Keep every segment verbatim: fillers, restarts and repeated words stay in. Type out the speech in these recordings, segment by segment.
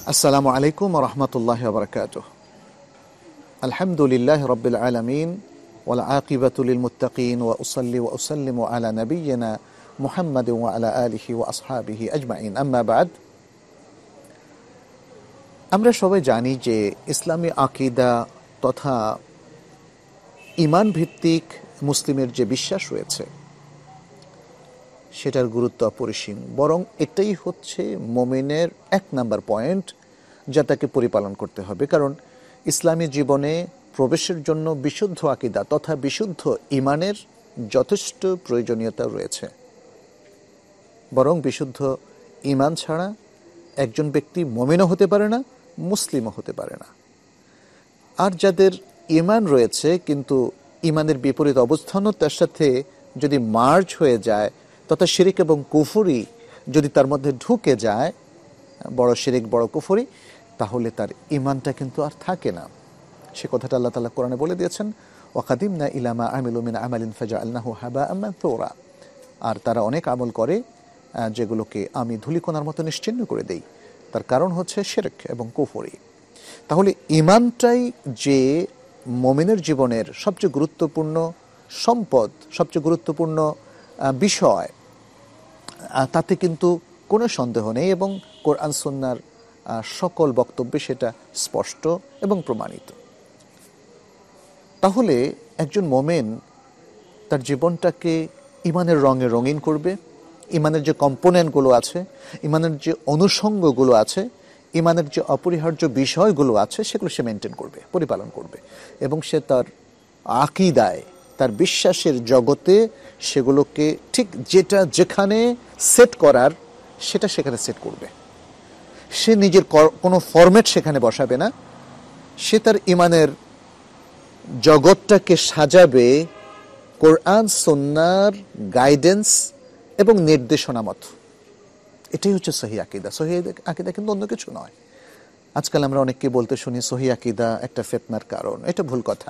আসসালামু আলাইকুম ওয়া রাহমাতুল্লাহি ওয়া বারাকাতুহু। আলহামদুলিল্লাহি রাব্বিল আলামিন ওয়াল আকিবাতু লিল মুত্তাকিন ওয়া উসাল্লি ওয়া উসাল্লিমু আলা নাবিয়্যিনা মুহাম্মাদিন ওয়া আলা আলিহি ওয়া আসহাবিহি আজমাইন। আম্মা বাদ, আমরা সবাই জানি যে ইসলামী আকীদা তথা ঈমান ভিত্তিক মুসলিমের যে বিশ্বাস রয়েছে সেটার গুরুত্ব অপরিসীম। বরং এটাই হচ্ছে মুমিনের এক নাম্বার পয়েন্ট, যা তাকে পরিপালন করতে হবে। কারণ ইসলামী জীবনে প্রবেশের জন্য বিশুদ্ধ আকীদা তথা বিশুদ্ধ ঈমানের যথেষ্ট প্রয়োজনীয়তা রয়েছে। বরং বিশুদ্ধ ঈমান ছাড়া একজন ব্যক্তি মুমিনও হতে পারে না, মুসলিমও হতে পারে না। আর যাদের ঈমান রয়েছে কিন্তু ঈমানের বিপরীত অবস্থানও তার সাথে যদি মার্জ হয়ে যায় তথা শিরিক এবং কুফরি যদি তার মধ্যে ঢুকে যায়, বড় শিরিক বড় কুফরি, তাহলে তার ঈমানটা কিন্তু আর থাকে না। সে কথাটা আল্লাহ তাআলা কোরআনে বলে দিয়েছেন, ওয়াকাদিমনা ইলা মা আমিলু মিন আমালিন ফাজআলনাহু হাবাআম মানথুরা। আর তারা অনেক আমল করে যেগুলোকে আমি ধূলিকণার মতো নিশ্চিহ্ন করে দেই। তার কারণ হচ্ছে শিরক এবং কুফরি। তাহলে ঈমানটাই যে মুমিনের জীবনের সবচেয়ে গুরুত্বপূর্ণ সম্পদ, সবচেয়ে গুরুত্বপূর্ণ বিষয়, তাতে কিন্তু কোনো সন্দেহ নেই এবং কোরআন সুন্নাহর সকল বক্তব্যে সেটা স্পষ্ট এবং প্রমাণিত। তাহলে একজন মুমিন তার জীবনটাকে ঈমানের রঙে রঙিন করবে। ঈমানের যে কম্পোনেন্টগুলো আছে, ঈমানের যে অনুষঙ্গগুলো আছে, ঈমানের যে অপরিহার্য বিষয়গুলো আছে, সেগুলো সে মেনটেন করবে, পরিপালন করবে এবং সে তার আকীদায়, তার বিশ্বাসের জগতে সেগুলোকে ঠিক যেটা যেখানে সেট করার সেটা সেখানে সেট করবে। সে নিজের কোনো ফরম্যাট সেখানে বসাবে না। সে তার ঈমানের জগৎটাকে সাজাবে কোরআন সুন্নাহর গাইডেন্স এবং নির্দেশনা মতো। এটাই হচ্ছে সহিহ আকীদা। সহিহ আকীদা কিন্তু অন্য কিছু নয়। আজকাল আমরা অনেককে বলতে শুনি সহিহ আকীদা একটা ফিতনার কারণ। এটা ভুল কথা।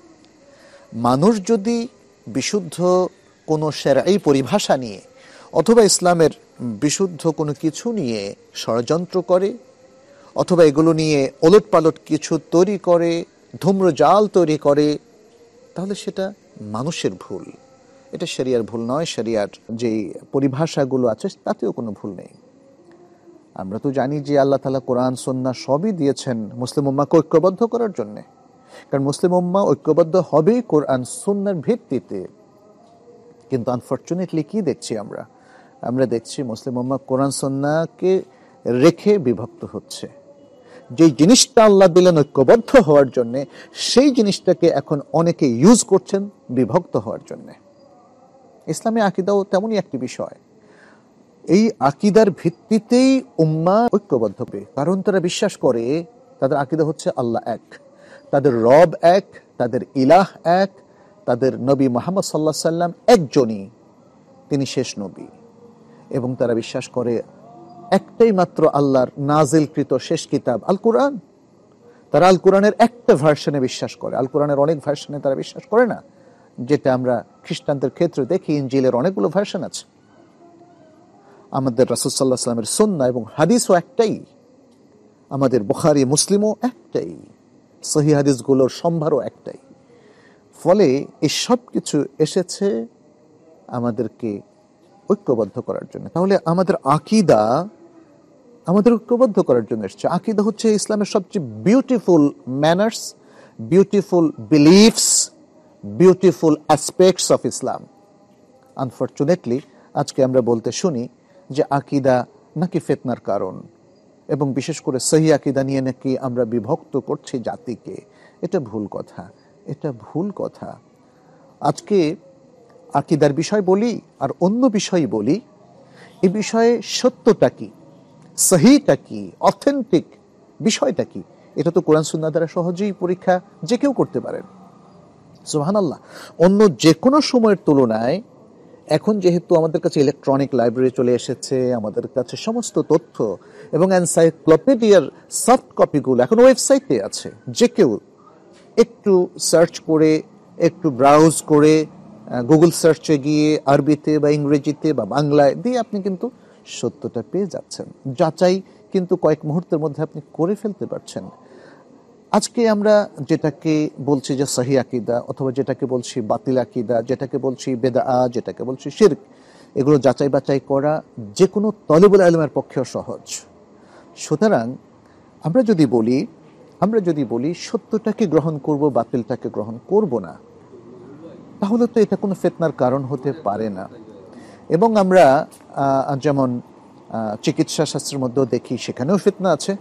মানুষ যদি বিশুদ্ধ কোনো শরঈ পরিভাষা নিয়ে অথবা ইসলামের বিশুদ্ধ কোনো কিছু নিয়ে ষড়যন্ত্র করে অথবা এগুলো নিয়ে ওলটপালট কিছু তৈরি করে, ধূম্রজাল তৈরি করে, তাহলে সেটা মানুষের ভুল। এটা শরিয়ার ভুল নয়। শরিয়ার যেই পরিভাষাগুলো আছে তাতেও কোনো ভুল নেই। আমরা তো জানি যে আল্লাহ তাআলা কোরআন সুন্নাহ সবই দিয়েছেন মুসলিম উম্মাহকে ঐক্যবদ্ধ করার জন্যে। কারণ মুসলিম উম্মাহ ঐক্যবদ্ধ হবেই কোরআন সুন্নাহর ভিত্তিতে। কিন্তু আনফরচুনেটলি কি দেখছি আমরা আমরা দেখছি মুসলিম উম্মাহ কোরআন সুন্নাহকে রেখে বিভক্ত হচ্ছে। যেই জিনিসটা আল্লাহ দিলেন ঐক্যবদ্ধ হওয়ার জন্যে, সেই জিনিসটাকে এখন অনেকে ইউজ করছেন বিভক্ত হওয়ার জন্যে। ইসলামী আকীদাও তেমনই একটি বিষয়। এই আকীদার ভিত্তিতেই উম্মাহ ঐক্যবদ্ধ হবে। কারণ তারা বিশ্বাস করে তাদের আকীদা হচ্ছে আল্লাহ এক, তাদের রব এক, তাদের ইলাহ এক, তাদের নবী মুহাম্মদ সাল্লাল্লাহু আলাইহি সাল্লাম একজনই, তিনি শেষ নবী। এবং তারা বিশ্বাস করে একটাই মাত্র আল্লাহর নাজিলকৃত শেষ কিতাব আল কোরআন। তারা আল কোরআনের একটা ভার্সনে বিশ্বাস করে, আল কোরআনের অনেক ভার্সনে তারা বিশ্বাস করে না। যেটা আমরা খ্রিস্টানদের ক্ষেত্রে দেখি, ইনজিলের অনেকগুলো ভার্সন আছে। আমাদের রাসূল সাল্লাল্লাহু আলাইহি সাল্লামের সুন্নাহ এবং হাদিসও একটাই, আমাদের বুখারী মুসলিমও একটাই, সহিহ হাদিসগুলোর সম্ভারও একটাই। ফলে এই সব কিছু এসেছে আমাদেরকে ঐক্যবদ্ধ করার জন্য। তাহলে আমাদের আকীদা আমাদের ঐক্যবদ্ধ করার জন্য এসেছে। আকীদা হচ্ছে ইসলামের সবচেয়ে beautiful manners, beautiful beliefs, beautiful aspects of Islam. Unfortunately আজকে আমরা বলতে শুনি যে আকীদা নাকি ফিতনার কারণ এবং বিশেষ করে সহিহ আকীদা নিয়ে নাকি আমরা বিভক্ত করছি জাতিকে। এটা ভুল কথা, এটা ভুল কথা। আজকে আকীদার বিষয় বলি আর অন্য বিষয় বলি, এই বিষয়ে সত্যটা কি, সহিহটা কি, অথেন্টিক বিষয়টা কি, এটা তো কোরআন সুন্নাহ দ্বারা সহজেই পরীক্ষা যে কেউ করতে পারেন। সুবহানাল্লাহ। অন্য যে কোনো সময়ের তুলনায় এখন যেহেতু আমাদের কাছে ইলেকট্রনিক লাইব্রেরি চলে এসেছে, আমাদের কাছে সমস্ত তথ্য এবং এনসাইক্লোপিডিয়ার সফট কপিগুলো এখন ওয়েবসাইটে আছে। যে কেউ একটু সার্চ করে, একটু ব্রাউজ করে, গুগল সার্চে গিয়ে আরবিতে বা ইংরেজিতে বা বাংলায় দিয়ে আপনি কিন্তু সত্যটা পেয়ে যাচ্ছেন। যাচাই কিন্তু কয়েক মুহূর্তের মধ্যে আপনি করে ফেলতে পারছেন। আজকে আমরা যেটাকে বলছি যে সহি আকীদা, অথবা যেটাকে বলছি বাতিল আকীদা, যেটাকে বলছি বেদআ, যেটাকে বলছি শিরক, এগুলো যাচাই বাছাই করা যে কোনো তলিবুল ইলমের পক্ষেও সহজ। সুতরাং আমরা যদি বলি আমরা যদি বলি সত্যটাকে গ্রহণ করব, বাতিলটাকে গ্রহণ করব না, তাহলে তো এটা কোনো ফিতনার কারণ হতে পারে না। এবং আমরা যেমন চিকিৎসা শাস্ত্রের মধ্যেও দেখি, সেখানেও ফিতনা আছে।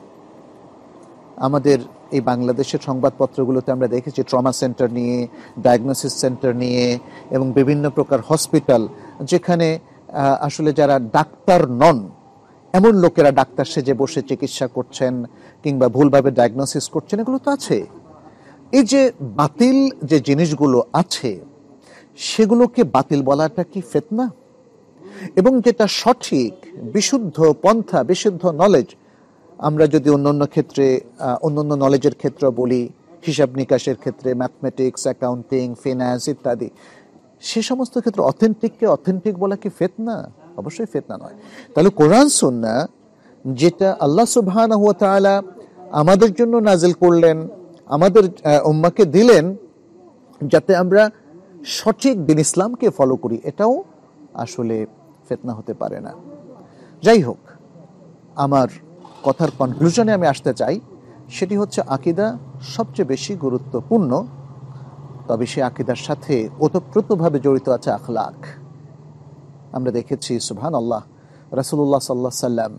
আমাদের এই বাংলাদেশের সংবাদপত্রগুলোতে আমরা দেখেছি ট্রমা সেন্টার নিয়ে, ডায়াগনোসিস সেন্টার নিয়ে, এবং বিভিন্ন প্রকার হসপিটাল যেখানে আসলে যারা ডাক্তার নন এমন লোকেরা ডাক্তার সেজে বসে চিকিৎসা করছেন কিংবা ভুলভাবে ডায়াগনোসিস করছেন, এগুলো তো আছে। এই যে বাতিল যে জিনিসগুলো আছে, সেগুলোকে বাতিল বলাটা কি ফিতনা? এবং যেটা সঠিক বিশুদ্ধ পন্থা, বিশুদ্ধ নলেজ, আমরা যদি অন্য অন্য ক্ষেত্রে অন্য অন্য নলেজের ক্ষেত্রে বলি, হিসাব নিকাশের ক্ষেত্রে, ম্যাথমেটিক্স, অ্যাকাউন্টিং, ফিন্যান্স ইত্যাদি, সে সমস্ত ক্ষেত্রে অথেন্টিককে অথেন্টিক বলা কি ফিতনা? অবশ্যই ফিতনা নয়। তাহলে কোরআন সুন্নাহ যেটা আল্লাহ সুবহানাহু ওয়া তাআলা আমাদের জন্য নাজিল করলেন, আমাদের উম্মাহকে দিলেন যাতে আমরা সঠিক দিন ইসলামকে ফলো করি, এটাও আসলে ফিতনা হতে পারে না। যাই হোক, আমার কথার কনক্লুশনে আমি আসতে চাই, সেটি হচ্ছে আকীদা সবচেয়ে বেশি গুরুত্বপূর্ণ, তবে সে আকীদার সাথে ওতপ্রোতভাবে জড়িত আছে আখলাক। আমরা দেখেছি সুবহানাল্লাহ, রাসূলুল্লাহ সাল্লাল্লাহু আলাইহি সাল্লাম,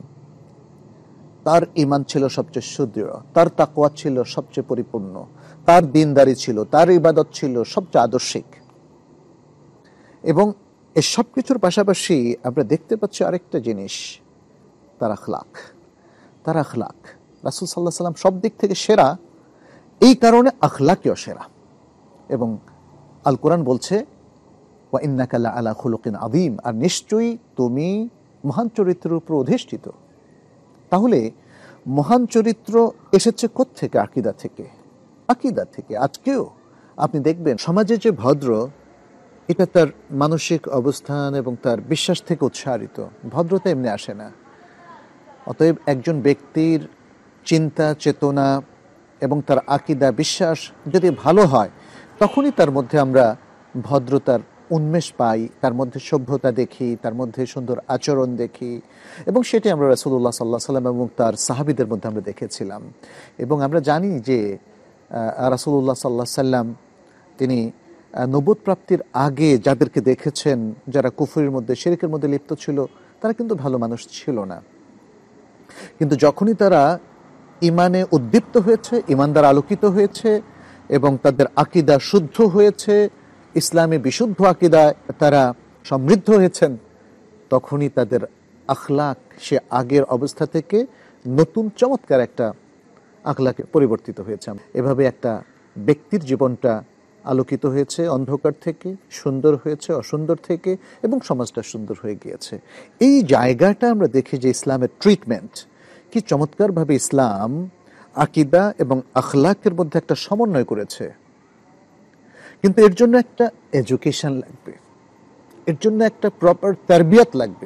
তার ঈমান ছিল সবচেয়ে সুদৃঢ়, তার তাকওয়া ছিল সবচেয়ে পরিপূর্ণ, তার দিনদারি ছিল, তার ইবাদত ছিল সবচেয়ে আদর্শিক। এবং এই সব কিছুর পাশাপাশি আমরা দেখতে পাচ্ছি আরেকটা জিনিস, তার আখলাক। তার আখলাক রাসূল সাল্লাল্লাহু আলাইহি সাল্লাম সব দিক থেকে সেরা, এই কারণে আখলাকও সেরা। এবং আল কোরআন বলছে ওয়া ইন্নাকা লাআলা খুলুকিন আযীম, আর নিশ্চয়ই তুমি মহান চরিত্রের উপর অধিষ্ঠিত। তাহলে মহান চরিত্র এসেছে কোত্থেকে? আকীদা থেকে। আকীদা থেকে আজকেও আপনি দেখবেন সমাজে যে ভদ্র, এটা তার মানসিক অবস্থান এবং তার বিশ্বাস থেকে উৎসারিত। ভদ্রতা এমনি আসে না। অতএব একজন ব্যক্তির চিন্তা চেতনা এবং তার আকীদা বিশ্বাস যদি ভালো হয়, তখনই তার মধ্যে আমরা ভদ্রতার উন্মেষ পাই, তার মধ্যে সভ্যতা দেখি, তার মধ্যে সুন্দর আচরণ দেখি। এবং সেটি আমরা রাসূলুল্লাহ সাল্লাল্লাহু আলাইহি সাল্লাম এবং তার সাহাবীদের মধ্যে আমরা দেখেছিলাম। এবং আমরা জানি যে রাসূলুল্লাহ সাল্লাল্লাহু আলাইহি সাল্লাম তিনি নবুয়ত প্রাপ্তির আগে যাদেরকে দেখেছেন, যারা কুফরের মধ্যে, শিরকের মধ্যে লিপ্ত ছিল, তারা কিন্তু ভালো মানুষ ছিল না। কিন্তু যখনই তারা ইমানে উদ্দীপ্ত হয়েছে, ইমানদার আলোকিত হয়েছে এবং তাদের আকীদা শুদ্ধ হয়েছে, ইসলামে বিশুদ্ধ আকীদায় তারা সমৃদ্ধ হয়েছেন, তখনই তাদের আখলাক সে আগের অবস্থা থেকে নতুন চমৎকার একটা আখলাকে পরিবর্তিত হয়েছে। এভাবে একটা ব্যক্তির জীবনটা আলোকিত হয়েছে, অন্ধকার থেকে সুন্দর হয়েছে, অসুন্দর থেকে, এবং সমাজটা সুন্দর হয়ে গিয়েছে। এই জায়গাটা আমরা দেখি যে ইসলামের ট্রিটমেন্ট কি চমৎকারভাবে ইসলাম আকীদা এবং আখলাকের মধ্যে একটা সমন্বয় করেছে। কিন্তু এর জন্য একটা এডুকেশন লাগবে, এর জন্য একটা প্রপার তারবিয়াত লাগবে।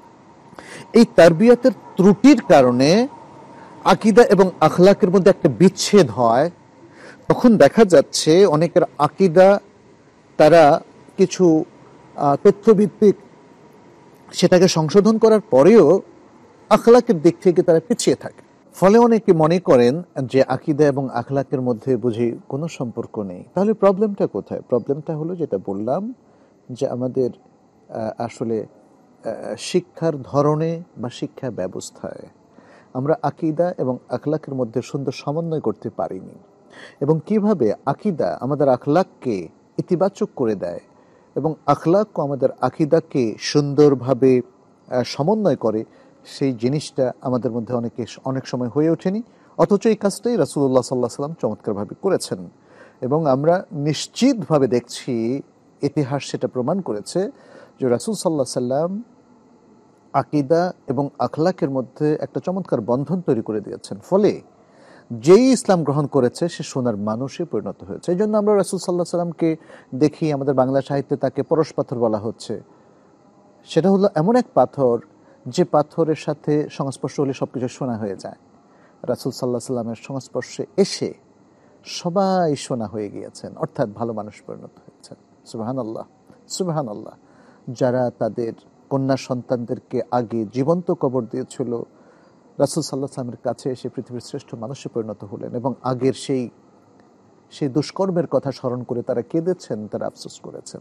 এই তারবিয়াতের ত্রুটির কারণে আকীদা এবং আখলাকের মধ্যে একটা বিচ্ছেদ হয়। তখন দেখা যাচ্ছে অনেকের আকীদা তারা কিছু তথ্যভিত্তিক সেটাকে সংশোধন করার পরেও আখলাকের দিক থেকে তারা পিছিয়ে থাকে। ফলে অনেকে মনে করেন যে আকীদা এবং আখলাকের মধ্যে বুঝি কোনো সম্পর্ক নেই। তাহলে প্রবলেমটা কোথায়? প্রবলেমটা হলো যেটা বললাম, যে আমাদের আসলে শিক্ষার ধরনে বা শিক্ষা ব্যবস্থায় আমরা আকীদা এবং আখলাকের মধ্যে সুন্দর সমন্বয় করতে পারিনি। এবং কিভাবে আকীদা আমাদের আখলাককে ইতিবাচক করে দেয় এবং আখলাকও আমাদের আকীদাকে সুন্দরভাবে সমন্বয় করে, সেই জিনিসটা আমাদের মধ্যে অনেকে অনেক সময় হয়ে ওঠেনি। অথচ এই কাজটাই রাসূলুল্লাহ সাল্লাল্লাহু আলাইহি সাল্লাম চমৎকারভাবে করেছেন। এবং আমরা নিশ্চিতভাবে দেখছি, ইতিহাস সেটা প্রমাণ করেছে যে রাসূল সাল্লাল্লাহু আলাইহি সাল্লাম আকীদা এবং আখলাকের মধ্যে একটা চমৎকার বন্ধন তৈরি করে দিয়েছেন। ফলে যেই ইসলাম গ্রহণ করেছে সে সোনার মানুষে পরিণত হয়েছে। এই জন্য আমরা রাসূল সাল্লাল্লাহু আলাইহি সাল্লামকে দেখি, আমাদের বাংলা সাহিত্যে তাকে পরশ পাথর বলা হচ্ছে। সেটা হলো এমন এক পাথর যে পাথরের সাথে সংস্পর্শ হলে সব কিছু সোনা হয়ে যায়, রাসূল সাল্লাল্লাহু আলাইহি সাল্লামের সংস্পর্শে এসে সবাই সোনা হয়ে গিয়েছেন, অর্থাৎ ভালো মানুষ পরিণত হয়েছেন। সুবহানাল্লাহ, সুবহানাল্লাহ। যারা তাদের কন্যা সন্তানদেরকে আগে জীবন্ত কবর দিয়েছিল, রাসূল সাল্লাল্লাহু আলাইহি সাল্লামের কাছে এসে পৃথিবীর শ্রেষ্ঠ মানুষে পরিণত হলেন এবং আগের সেই সেই দুষ্কর্মের কথা স্মরণ করে তারা কেঁদেছেন, তারা আফসোস করেছেন।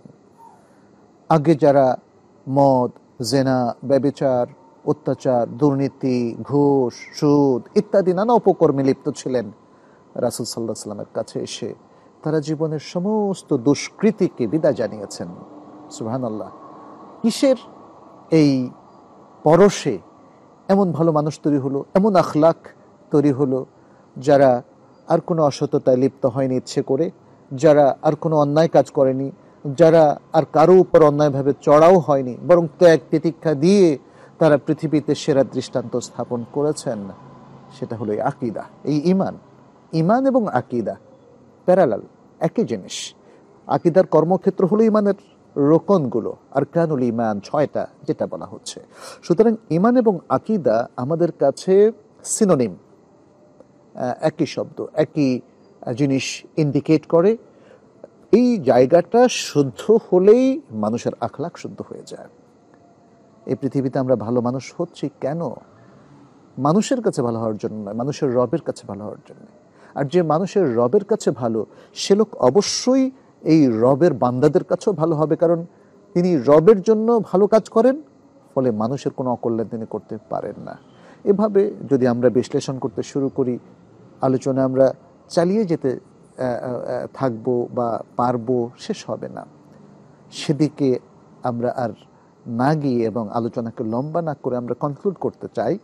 আগে যারা মদ, জেনা, ব্যভিচার, অত্যাচার, দুর্নীতি, ঘুষ, সুদ ইত্যাদি নানা উপকর্মে লিপ্ত ছিলেন, রাসূল সাল্লাল্লাহু আলাইহি সাল্লামের কাছে এসে তারা জীবনের সমস্ত দুষ্কৃতিকে বিদায় জানিয়েছেন। সুবহানাল্লাহ। কিসের এই পরশে এমন ভালো মানুষ তৈরি হলো, এমন আখলাক তৈরি হলো, যারা আর কোনো অসততায় লিপ্ত হয়নি ইচ্ছে করে, যারা আর কোনো অন্যায় কাজ করেনি, যারা আর কারো উপর অন্যায়ভাবে চড়াও হয়নি, বরং ত্যাগ তিতিক্ষা দিয়ে তারা পৃথিবীতে সেরা দৃষ্টান্ত স্থাপন করেছেন। সেটা হলো এই আকীদা, এই ঈমান। ঈমান এবং আকীদা প্যারালাল, একই জিনিস। আকীদার কর্মক্ষেত্র হলো ঈমানের রোকনগুলো, আরকানুল ঈমান ছয়টা যেটা বলা হচ্ছে। সুতরাং ঈমান এবং আকীদা আমাদের কাছে সিনোনিম, একই শব্দ, একই জিনিস ইন্ডিকেট করে। এই জায়গাটা শুদ্ধ হলেই মানুষের আখলাক শুদ্ধ হয়ে যায়। এই পৃথিবীতে আমরা ভালো মানুষ হচ্ছি কেন? মানুষের কাছে ভালো হওয়ার জন্য নয়, মানুষের রবের কাছে ভালো হওয়ার জন্য। আর যে মানুষের রবের কাছে ভালো, সে লোক অবশ্যই এই রবের বান্দাদের কাছেও ভালো হবে, কারণ তিনি রবের জন্য ভালো কাজ করেন, ফলে মানুষের কোনো অকল্যাণ তিনি করতে পারেন না। এভাবে যদি আমরা বিশ্লেষণ করতে শুরু করি, আলোচনা আমরা চালিয়ে যেতে থাকবো বা পারবো, শেষ হবে না। সেদিকে আমরা আর না গিয়ে এবং আলোচনাকে লম্বা না করে আমরা কনক্লুড করতে চাই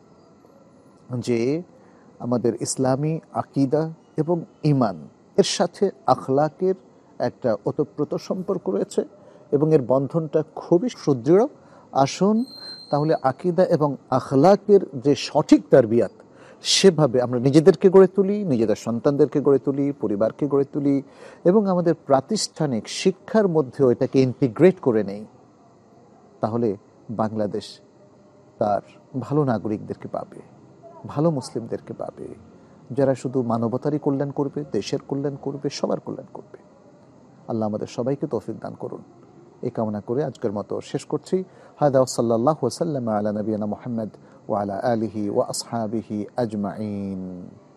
যে আমাদের ইসলামী আকীদা এবং ঈমান এর সাথে আখলাকের একটা ওতপ্রোত সম্পর্ক রয়েছে এবং এর বন্ধনটা খুবই সুদৃঢ়। আসুন তাহলে আকীদা এবং আখলাকের যে সঠিক তারবিয়াত, সেভাবে আমরা নিজেদেরকে গড়ে তুলি, নিজেদের সন্তানদেরকে গড়ে তুলি, পরিবারকে গড়ে তুলি এবং আমাদের প্রাতিষ্ঠানিক শিক্ষার মধ্যেও এটাকে ইন্টিগ্রেট করে নেই। তাহলে বাংলাদেশ তার ভালো নাগরিকদেরকে পাবে, ভালো মুসলিমদেরকে পাবে, যারা শুধু মানবতারই কল্যাণ করবে, দেশের কল্যাণ করবে, সবার কল্যাণ করবে। আল্লাহ আমাদের সবাইকে তৌফিক দান করুন, এই কামনা করে আজকের মতো শেষ করছি। হাদা সাল্লাল্লাহু ওয়া সাল্লাম আলা নবিয়িনা মুহাম্মদ ওয়া আলা আলিহি ওয়া আসহাবিহি আজমাইন।